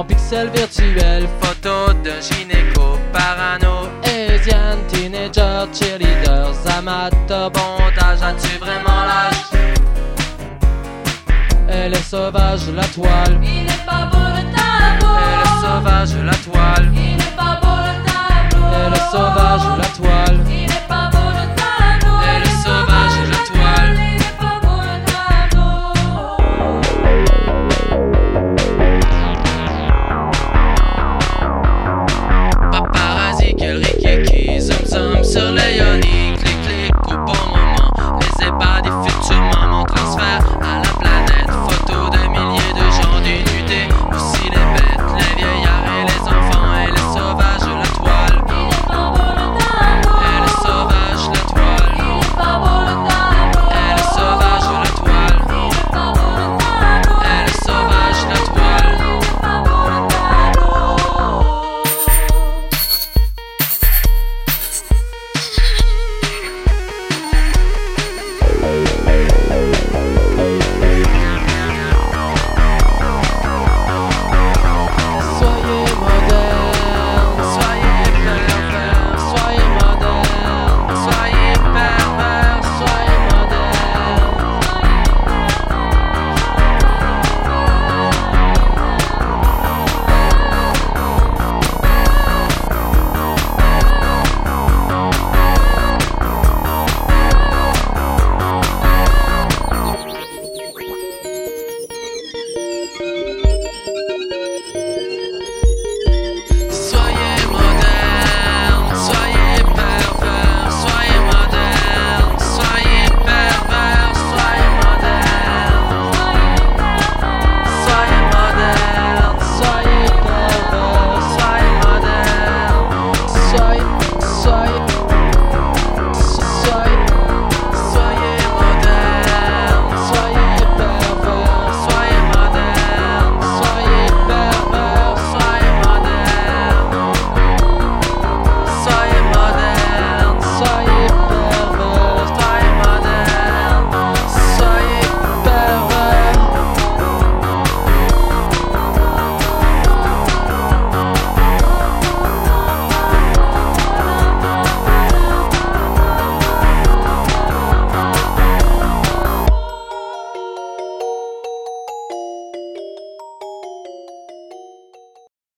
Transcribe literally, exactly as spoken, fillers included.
en pixels virtuels. Photo de gynéco, parano, Asian, teenager, cheerleaders, amateurs, bondage, as-tu vraiment l'âge? Elle est sauvage, la toile. Il est pas beau le tableau. Elle est sauvage, la toile. Il est pas beau le tableau. Elle est sauvage, la toile. Il est pas beau le tableau.